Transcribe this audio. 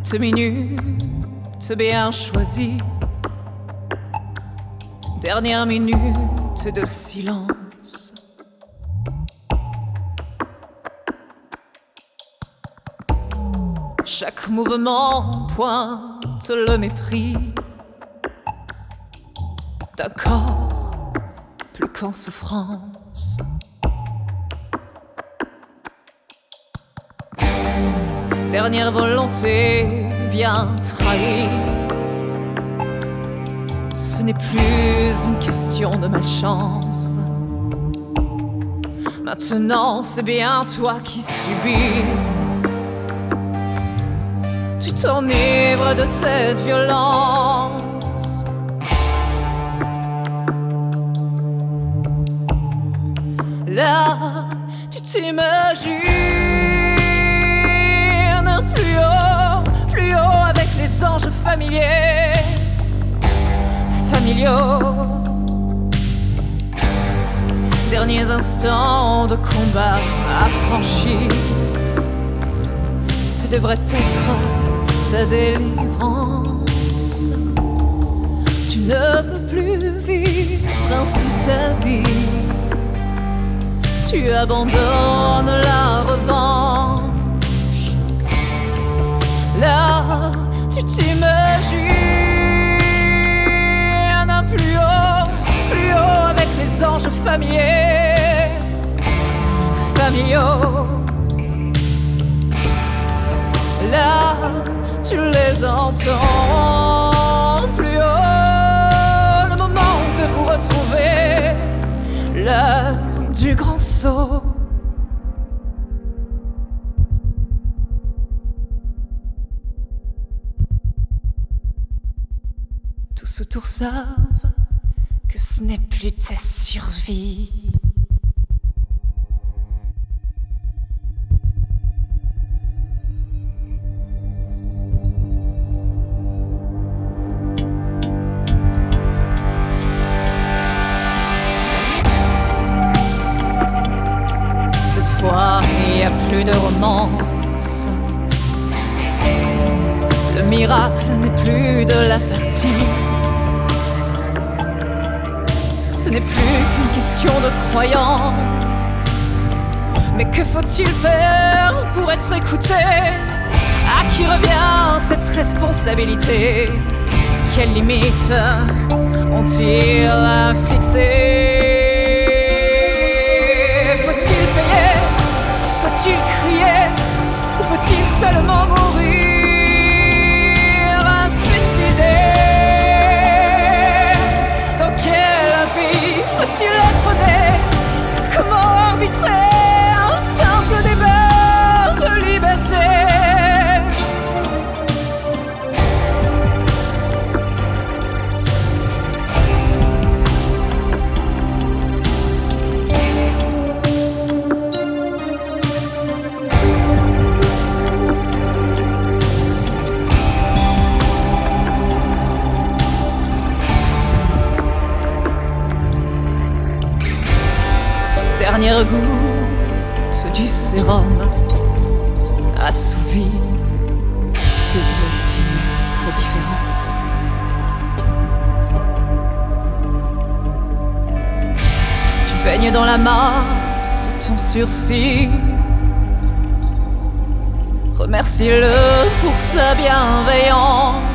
minutes bien choisies, dernière minute de silence. Chaque mouvement pointe le mépris d'un corps plus qu'en souffrance. Dernière volonté bien trahie. Ce n'est plus une question de malchance. Maintenant c'est bien toi qui subis. Tu t'enivres de cette violence. Là, tu t'imagines plus haut avec les anges familiers, familiaux. Derniers instants de combat affranchis. Ce devrait être ta délivrance. Tu ne peux plus vivre ainsi ta vie. Tu abandonnes la revanche. Là, tu t'imagines plus haut avec les anges familiers, familiaux. Là, tu les entends plus haut. Le moment de vous retrouver, l'heure du grand saut. Tous autour savent que ce n'est plus ta survie. Il n'y a plus de romance. Le miracle n'est plus de la partie. Ce n'est plus qu'une question de croyance. Mais que faut-il faire pour être écouté? À qui revient cette responsabilité? Quelles limites ont-ils fixées? Faut-il payer? Faut-il crier? Ou faut-il seulement mourir suicidé? Dans quel pays faut-il être né? Comment arbitrer un simple débat de liberté? Dernière goutte du sérum assouvi. Tes yeux signent ta différence. Tu baignes dans la mare de ton sursis. Remercie-le pour sa bienveillance.